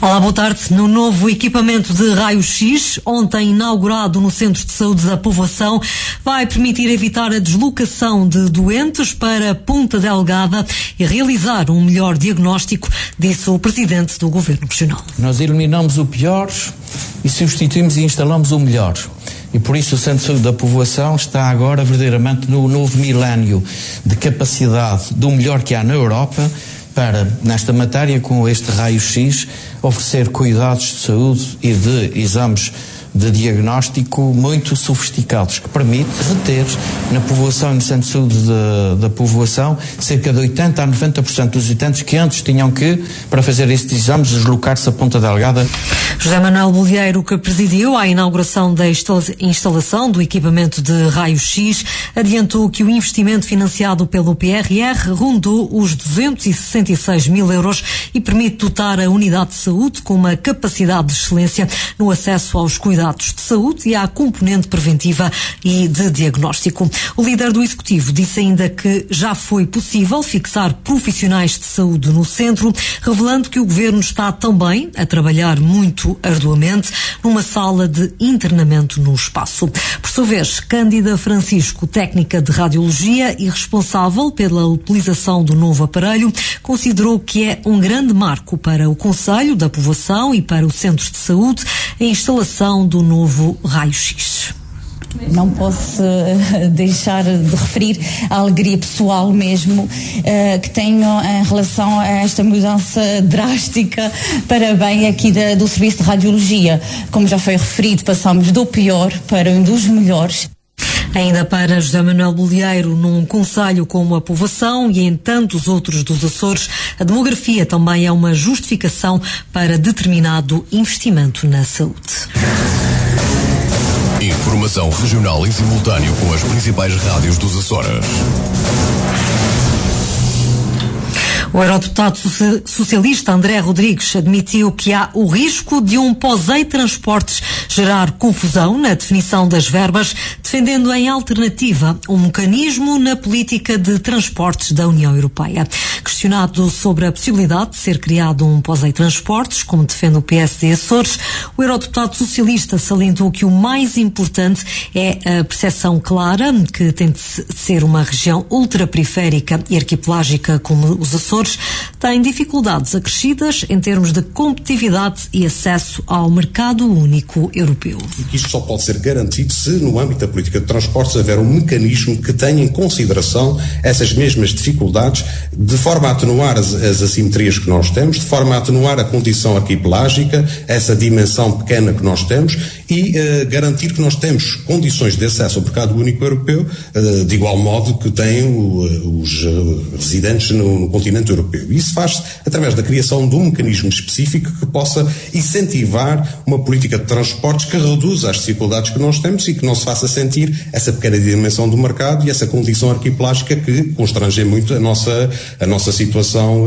Olá, boa tarde. No novo equipamento de raio-x, ontem inaugurado no Centro de Saúde da Povoação, vai permitir evitar a deslocação de doentes para Ponta Delgada e realizar um melhor diagnóstico, disse o Presidente do Governo Regional. Nós eliminamos o pior e substituímos e instalamos o melhor. E por isso o Centro de Saúde da Povoação está agora verdadeiramente no novo milénio de capacidade do melhor que há na Europa para, nesta matéria, com este raio-x, oferecer cuidados de saúde e de exames de diagnóstico muito sofisticados, que permite reter na povoação e no Centro de Saúde da Povoação cerca de 80% a 90% dos utentes que antes tinham que, para fazer estes exames, deslocar-se a Ponta Delgada. José Manuel Bolieiro, que presidiu a inauguração da instalação do equipamento de raio-x, adiantou que o investimento financiado pelo PRR rondou os 266 mil euros e permite dotar a unidade de saúde com uma capacidade de excelência no acesso aos cuidados de saúde e à componente preventiva e de diagnóstico. O líder do Executivo disse ainda que já foi possível fixar profissionais de saúde no centro, revelando que o Governo está também a trabalhar muito arduamente numa sala de internamento no espaço. Por sua vez, Cândida Francisco, técnica de radiologia e responsável pela utilização do novo aparelho, considerou que é um grande marco para o Conselho da Povoação e para o Centro de Saúde a instalação do novo raio-x. Não posso deixar de referir a alegria pessoal mesmo que tenho em relação a esta mudança drástica para bem aqui do Serviço de Radiologia. Como já foi referido, passamos do pior para um dos melhores. Ainda para José Manuel Bolieiro, num concelho como a Povoação e em tantos outros dos Açores, a demografia também é uma justificação para determinado investimento na saúde. Informação regional em simultâneo com as principais rádios dos Açores. O eurodeputado socialista André Rodrigues admitiu que há o risco de um POSEI Transportes gerar confusão na definição das verbas, defendendo em alternativa um mecanismo na política de transportes da União Europeia. Questionado sobre a possibilidade de ser criado um POSEI Transportes, como defende o PSD Açores, o eurodeputado socialista salientou que o mais importante é a percepção clara que tem de ser uma região ultraperiférica e arquipelágica como os Açores têm dificuldades acrescidas em termos de competitividade e acesso ao mercado único europeu. E que isto só pode ser garantido se, no âmbito da política de transportes, houver um mecanismo que tenha em consideração essas mesmas dificuldades, de forma a atenuar as assimetrias que nós temos, de forma a atenuar a condição arquipelágica, essa dimensão pequena que nós temos, e garantir que nós temos condições de acesso ao mercado único europeu de igual modo que têm os residentes no continente europeu. E isso faz-se através da criação de um mecanismo específico que possa incentivar uma política de transportes que reduza as dificuldades que nós temos e que não se faça sentir essa pequena dimensão do mercado e essa condição arquipelágica que constrange muito a nossa situação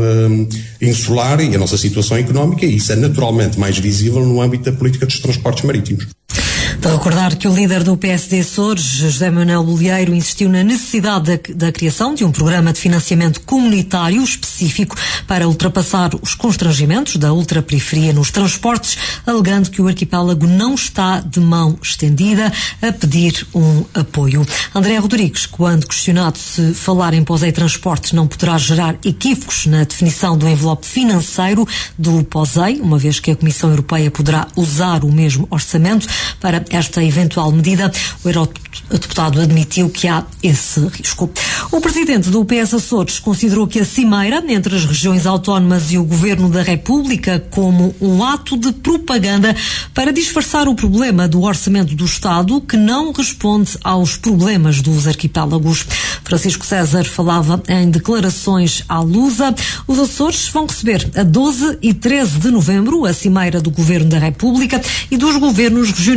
insular e a nossa situação económica, e isso é naturalmente mais visível no âmbito da política dos transportes marítimos. De recordar que o líder do PSD Açores, José Manuel Bolieiro, insistiu na necessidade da criação de um programa de financiamento comunitário específico para ultrapassar os constrangimentos da ultraperiferia nos transportes, alegando que o arquipélago não está de mão estendida a pedir um apoio. André Rodrigues, quando questionado se falar em POSEI Transportes não poderá gerar equívocos na definição do envelope financeiro do POSEI, uma vez que a Comissão Europeia poderá usar o mesmo orçamento para esta eventual medida, o eurodeputado admitiu que há esse risco. O presidente do PS Açores considerou que a cimeira entre as regiões autónomas e o Governo da República como um ato de propaganda para disfarçar o problema do orçamento do Estado que não responde aos problemas dos arquipélagos. Francisco César falava em declarações à Lusa. Os Açores vão receber a 12 e 13 de novembro a cimeira do Governo da República e dos governos regionais dos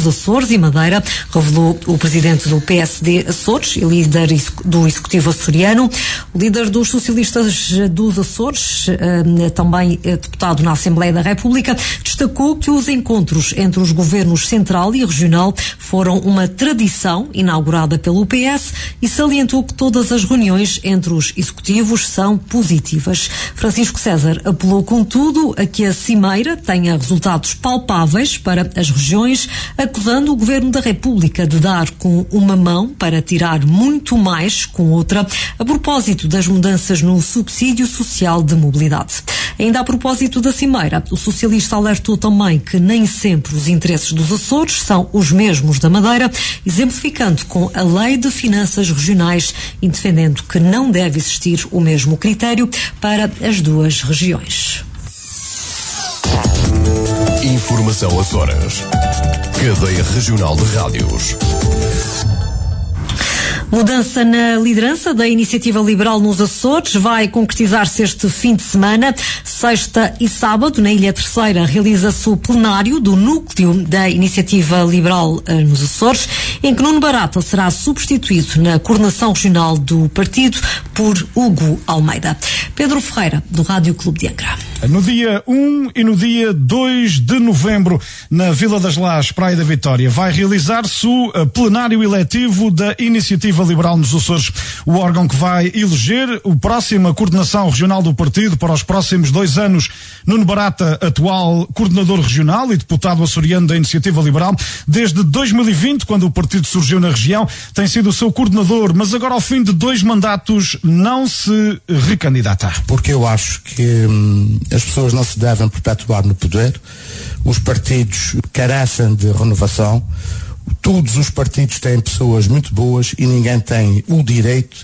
dos Açores e Madeira, revelou o presidente do PSD Açores e líder do Executivo açoriano. O líder dos socialistas dos Açores, também deputado na Assembleia da República, destacou que os encontros entre os governos central e regional foram uma tradição inaugurada pelo PS e salientou que todas as reuniões entre os executivos são positivas. Francisco César apelou, contudo, a que a cimeira tenha resultados palpáveis para as regiões, acusando o Governo da República de dar com uma mão para tirar muito mais com outra, a propósito das mudanças no subsídio social de mobilidade. Ainda a propósito da cimeira, o socialista alertou também que nem sempre os interesses dos Açores são os mesmos da Madeira, exemplificando com a Lei de Finanças Regionais e defendendo que não deve existir o mesmo critério para as duas regiões. Informação Açores. Cadeia Regional de Rádios. Mudança na liderança da Iniciativa Liberal nos Açores vai concretizar-se este fim de semana. Sexta e sábado, na Ilha Terceira, realiza-se o plenário do núcleo da Iniciativa Liberal nos Açores, em que Nuno Barata será substituído na coordenação regional do partido por Hugo Almeida. Pedro Ferreira, do Rádio Clube de Angra. No dia 1 e no dia 2 de novembro, na Vila das Lajes, Praia da Vitória, vai realizar-se o plenário eletivo da Iniciativa Liberal nos Açores, o órgão que vai eleger a próxima coordenação regional do partido para os próximos 2 anos. Nuno Barata, atual coordenador regional e deputado açoriano da Iniciativa Liberal, desde 2020, quando o partido surgiu na região, tem sido o seu coordenador, mas agora ao fim de 2 mandatos não se recandidata. Porque eu acho que as pessoas não se devem perpetuar no poder, os partidos carecem de renovação, todos os partidos têm pessoas muito boas e ninguém tem o direito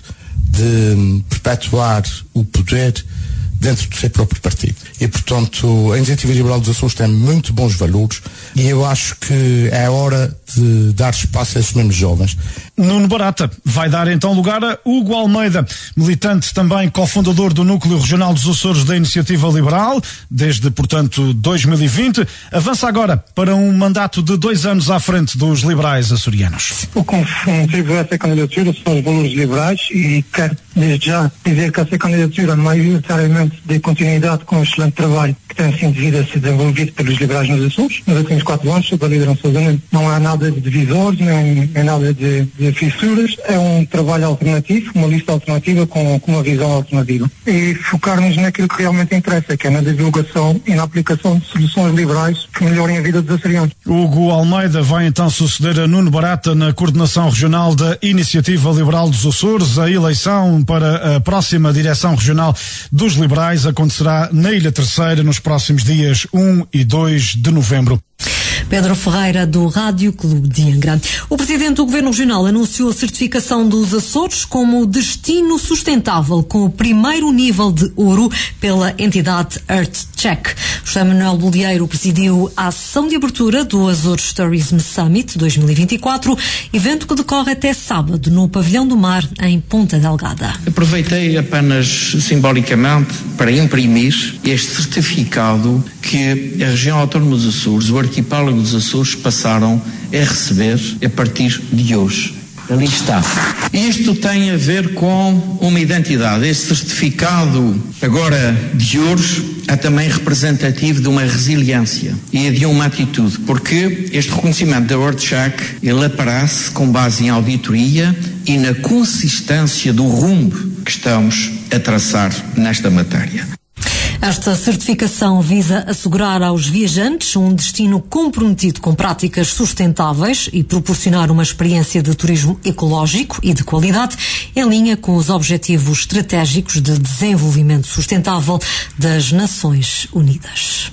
de perpetuar o poder dentro do seu próprio partido. E, portanto, a Iniciativa Liberal dos Açores tem muito bons valores e eu acho que é hora de dar espaço a esses mesmos jovens. Nuno Barata vai dar então lugar a Hugo Almeida, militante também cofundador do Núcleo Regional dos Açores da Iniciativa Liberal, desde, portanto, 2020. Avança agora para um mandato de 2 anos à frente dos liberais açorianos. O que motivou essa candidatura são os valores liberais e quero desde já dizer que essa candidatura maioritariamente de continuidade com o excelente trabalho que tem sido devido a ser desenvolvido pelos liberais nos Açores nos últimos 4 anos sob a liderança do Nuno. Não há nada de divisores, nem nada de fissuras, é um trabalho alternativo, uma lista alternativa com uma visão alternativa. E focar-nos naquilo que realmente interessa, que é na divulgação e na aplicação de soluções liberais que melhorem a vida dos açorianos. Hugo Almeida vai então suceder a Nuno Barata na coordenação regional da Iniciativa Liberal dos Açores. A eleição para a próxima direção regional dos liberais acontecerá na Ilha Terceira nos próximos dias 1 e 2 de novembro. Pedro Ferreira, do Rádio Clube de Angra. O Presidente do Governo Regional anunciou a certificação dos Açores como destino sustentável, com o primeiro nível de ouro pela entidade EarthCheck. José Manuel Bolieiro presidiu a sessão de abertura do Açores Tourism Summit 2024, evento que decorre até sábado no Pavilhão do Mar, em Ponta Delgada. Aproveitei apenas simbolicamente para imprimir este certificado que a região autónoma dos Açores, o arquipélago dos Açores, passaram a receber a partir de hoje. Ali está. Isto tem a ver com uma identidade. Este certificado, agora de ouro, é também representativo de uma resiliência e de uma atitude, porque este reconhecimento da EarthCheck, ele aparece com base em auditoria e na consistência do rumo que estamos a traçar nesta matéria. Esta certificação visa assegurar aos viajantes um destino comprometido com práticas sustentáveis e proporcionar uma experiência de turismo ecológico e de qualidade em linha com os Objetivos Estratégicos de Desenvolvimento Sustentável das Nações Unidas.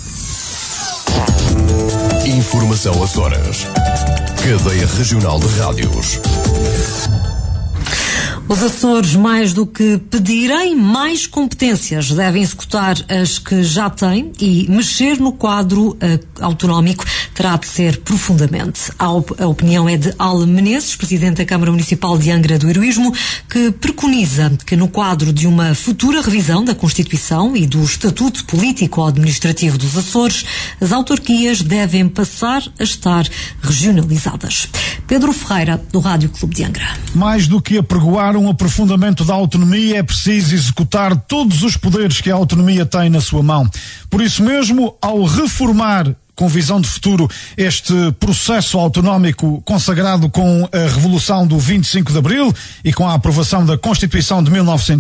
Informação Açores. Cadeia Regional de Rádios. Os Açores, mais do que pedirem mais competências, devem executar as que já têm e mexer no quadro autonómico terá de ser profundamente. A opinião é de Alma Menezes, presidente da Câmara Municipal de Angra do Heroísmo, que preconiza que no quadro de uma futura revisão da Constituição e do Estatuto Político-Administrativo dos Açores, as autarquias devem passar a estar regionalizadas. Pedro Ferreira, do Rádio Clube de Angra. Mais do que apregoar um aprofundamento da autonomia, é preciso executar todos os poderes que a autonomia tem na sua mão. Por isso mesmo, ao reformar com visão de futuro este processo autonómico consagrado com a Revolução do 25 de Abril e com a aprovação da Constituição de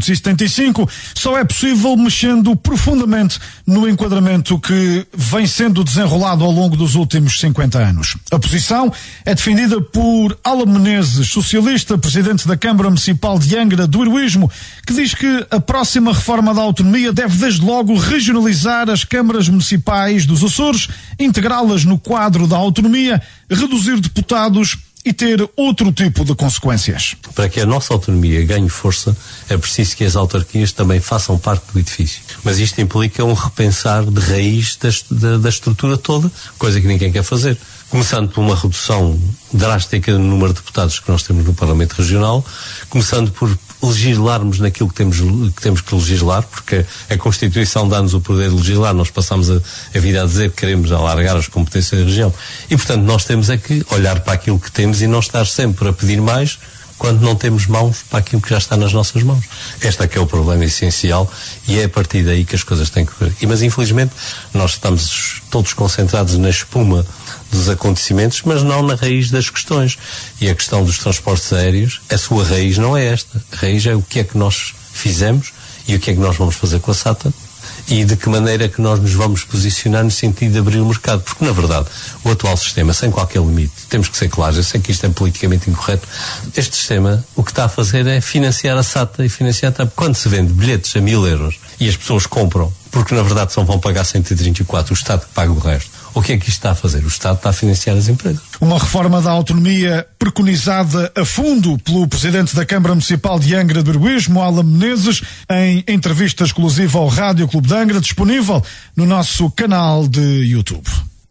1975, só é possível mexendo profundamente no enquadramento que vem sendo desenrolado ao longo dos últimos 50 anos. A posição é defendida por Alma Menezes, socialista, presidente da Câmara Municipal de Angra do Heroísmo, que diz que a próxima reforma da autonomia deve desde logo regionalizar as câmaras municipais dos Açores, integrá-las no quadro da autonomia, reduzir deputados e ter outro tipo de consequências. Para que a nossa autonomia ganhe força, é preciso que as autarquias também façam parte do edifício. Mas isto implica um repensar de raiz da estrutura toda, coisa que ninguém quer fazer. Começando por uma redução drástica no número de deputados que nós temos no Parlamento Regional, começando por legislarmos naquilo que temos que legislar, porque a Constituição dá-nos o poder de legislar, nós passamos a vida a dizer que queremos alargar as competências da região. E, portanto, nós temos é que olhar para aquilo que temos e não estar sempre a pedir mais quando não temos mãos para aquilo que já está nas nossas mãos. Este é que é o problema essencial e é a partir daí que as coisas têm que correr. Mas, infelizmente, nós estamos todos concentrados na espuma dos acontecimentos, mas não na raiz das questões. E a questão dos transportes aéreos, a sua raiz não é esta. A raiz é o que é que nós fizemos e o que é que nós vamos fazer com a SATA e de que maneira é que nós nos vamos posicionar no sentido de abrir o mercado. Porque, na verdade, o atual sistema, sem qualquer limite, temos que ser claros, eu sei que isto é politicamente incorreto, este sistema, o que está a fazer é financiar a SATA e financiar a TAP. Quando se vende bilhetes a 1.000 euros e as pessoas compram, porque na verdade só vão pagar 134, o Estado que paga o resto, o que é que isto está a fazer? O Estado está a financiar as empresas. Uma reforma da autonomia preconizada a fundo pelo presidente da Câmara Municipal de Angra do Heroísmo, Alma Menezes, em entrevista exclusiva ao Rádio Clube de Angra, disponível no nosso canal de YouTube.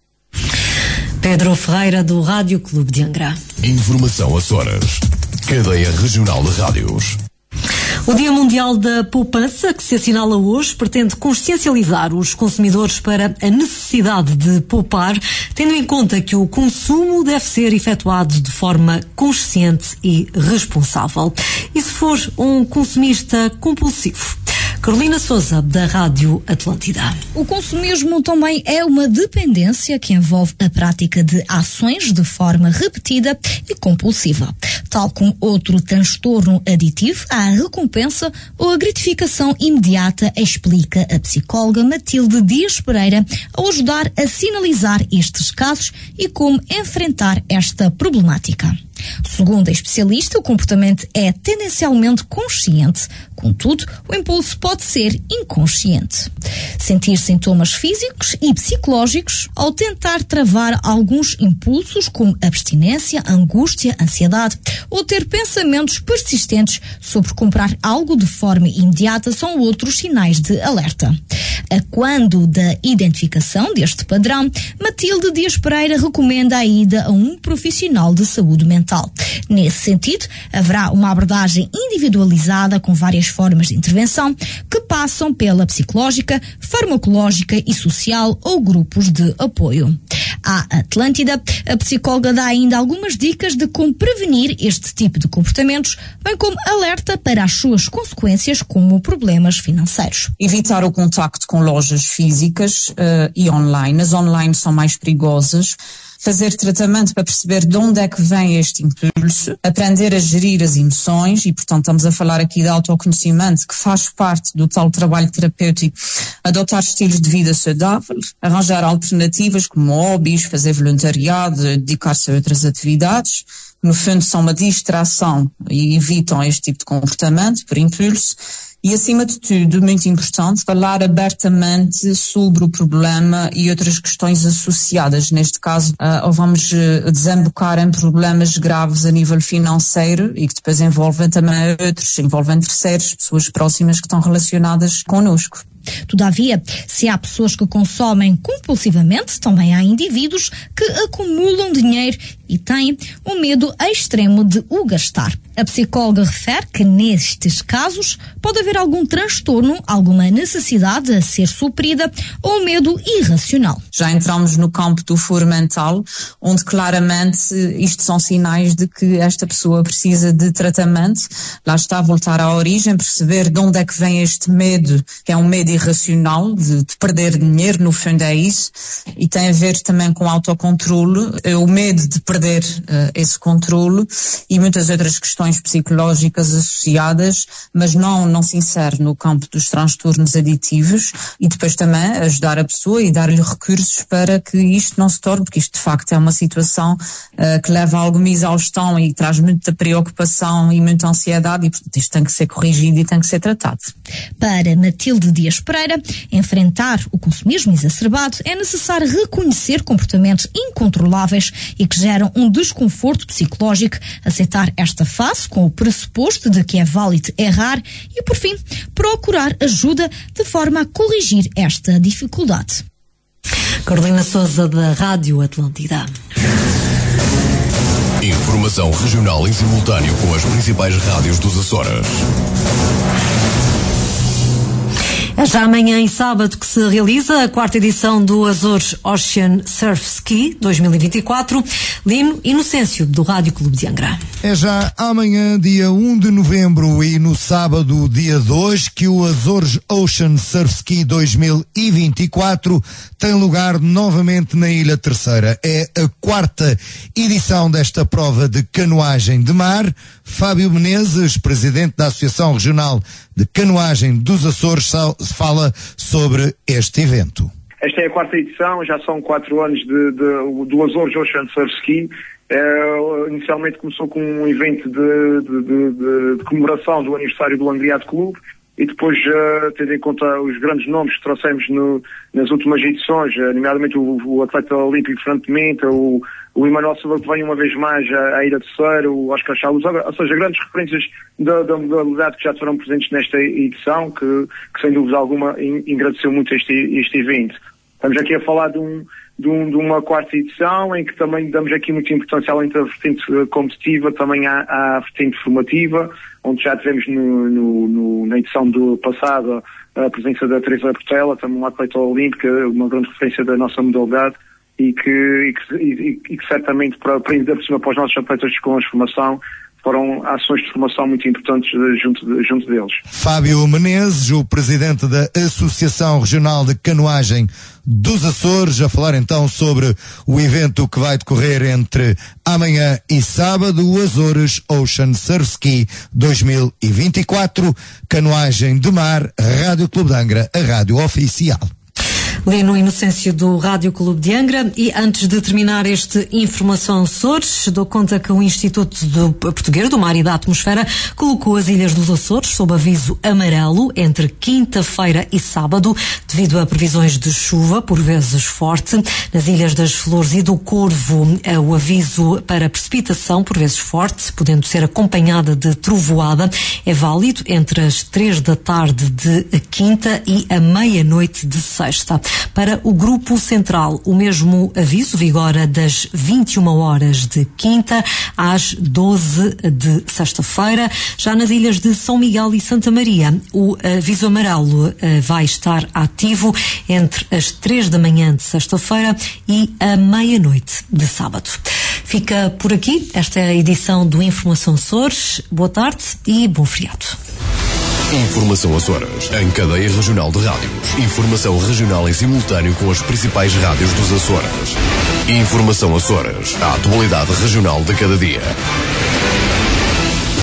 Pedro Ferreira, do Rádio Clube de Angra. Informação Açores. Cadeia Regional de Rádios. O Dia Mundial da Poupança, que se assinala hoje, pretende consciencializar os consumidores para a necessidade de poupar, tendo em conta que o consumo deve ser efetuado de forma consciente e responsável. E se for um consumista compulsivo? Carolina Sousa, da Rádio Atlântida. O consumismo também é uma dependência que envolve a prática de ações de forma repetida e compulsiva. Tal como outro transtorno aditivo à recompensa ou a gratificação imediata, explica a psicóloga Matilde Dias Pereira ao ajudar a sinalizar estes casos e como enfrentar esta problemática. Segundo a especialista, o comportamento é tendencialmente consciente, contudo, o impulso pode ser inconsciente. Sentir sintomas físicos e psicológicos ao tentar travar alguns impulsos como abstinência, angústia, ansiedade ou ter pensamentos persistentes sobre comprar algo de forma imediata são outros sinais de alerta. A quando da identificação deste padrão, Matilde Dias Pereira recomenda a ida a um profissional de saúde mental. Nesse sentido, haverá uma abordagem individualizada com várias formas de intervenção que passam pela psicológica, farmacológica e social ou grupos de apoio. À Atlântida, a psicóloga dá ainda algumas dicas de como prevenir este tipo de comportamentos, bem como alerta para as suas consequências como problemas financeiros. Evitar o contacto com lojas físicas e online. As online são mais perigosas. Fazer tratamento para perceber de onde é que vem este impulso, aprender a gerir as emoções e, portanto, estamos a falar aqui de autoconhecimento que faz parte do tal trabalho terapêutico, adotar estilos de vida saudáveis, arranjar alternativas como hobbies, fazer voluntariado, dedicar-se a outras atividades, no fundo são uma distração e evitam este tipo de comportamento por impulso. E, acima de tudo, muito importante, falar abertamente sobre o problema e outras questões associadas. Neste caso, ou vamos desembocar em problemas graves a nível financeiro e que depois envolvem também outros, envolvem terceiros, pessoas próximas que estão relacionadas connosco. Todavia, se há pessoas que consomem compulsivamente, também há indivíduos que acumulam dinheiro e têm um medo extremo de o gastar. A psicóloga refere que, nestes casos, pode haver algum transtorno, alguma necessidade a ser suprida ou medo irracional. Já entramos no campo do foro mental, onde claramente isto são sinais de que esta pessoa precisa de tratamento. Lá está, voltar à origem, perceber de onde é que vem este medo, que é um medo irracional, de perder dinheiro, no fundo é isso, e tem a ver também com autocontrole, o medo de perder esse controle e muitas outras questões psicológicas associadas, mas não se insere no campo dos transtornos aditivos, e depois também ajudar a pessoa e dar-lhe recursos para que isto não se torne, porque isto de facto é uma situação que leva a alguma exaustão e traz muita preocupação e muita ansiedade, e portanto isto tem que ser corrigido e tem que ser tratado. Para Matilde Dias Pereira, enfrentar o consumismo exacerbado é necessário reconhecer comportamentos incontroláveis e que geram um desconforto psicológico, aceitar esta fase com o pressuposto de que é válido errar e, por fim, procurar ajuda de forma a corrigir esta dificuldade. Carolina Sousa, da Rádio Atlântida. Informação regional em simultâneo com as principais rádios dos Açores. É já amanhã e sábado que se realiza a 4ª edição do Azores Ocean Surf Ski 2024. Lino Inocêncio, do Rádio Clube de Angra. É já amanhã, dia 1 de novembro, e no sábado, dia 2, que o Azores Ocean Surf Ski 2024 tem lugar novamente na Ilha Terceira. É a 4ª edição desta prova de canoagem de mar. Fábio Menezes, presidente da Associação Regional de Canoagem dos Açores, fala sobre este evento. Esta é a 4ª edição, já são 4 anos do Azores Ocean Surf Ski. Inicialmente começou com um evento de comemoração do aniversário do Angriado Clube, e depois, tendo em conta os grandes nomes que trouxemos nas últimas edições, nomeadamente o atleta olímpico Fernando Pimenta, o Emanuel Silva, que vem uma vez mais à Ilha Terceira, o Oscar Chaves, ou seja, grandes referências da modalidade que já estiveram presentes nesta edição, que sem dúvida alguma engrandeceu muito este evento. Estamos aqui a falar de uma 4ª edição, em que também damos aqui muita importância, além da vertente competitiva, também à vertente formativa, onde já tivemos na edição do passado a presença da Teresa Portela, também uma atleta olímpica, uma grande referência da nossa modalidade, e que certamente para os nossos atletas com a formação foram ações de formação muito importantes junto deles. Fábio Menezes, o presidente da Associação Regional de Canoagem dos Açores, a falar então sobre o evento que vai decorrer entre amanhã e sábado, o Azores Ocean Surf Ski 2024, canoagem de mar, Rádio Clube de Angra, a rádio oficial. Lino Inocêncio, do Rádio Clube de Angra. E antes de terminar este Informação Açores, dou conta que o Instituto Português do Mar e da Atmosfera colocou as Ilhas dos Açores sob aviso amarelo entre quinta-feira e sábado, devido a previsões de chuva, por vezes forte. Nas Ilhas das Flores e do Corvo, o aviso para precipitação, por vezes forte, podendo ser acompanhada de trovoada, é válido entre as 3 da tarde de quinta e a meia-noite de sexta. Para o Grupo Central, o mesmo aviso vigora das 21 horas de quinta às 12 de sexta-feira. Já nas ilhas de São Miguel e Santa Maria, o aviso amarelo vai estar ativo entre as 3 da manhã de sexta-feira e a meia-noite de sábado. Fica por aqui esta é a edição do Informação Açores. Boa tarde e bom feriado. Informação Açores, em cadeia regional de rádios. Informação regional em simultâneo com as principais rádios dos Açores. Informação Açores, a atualidade regional de cada dia.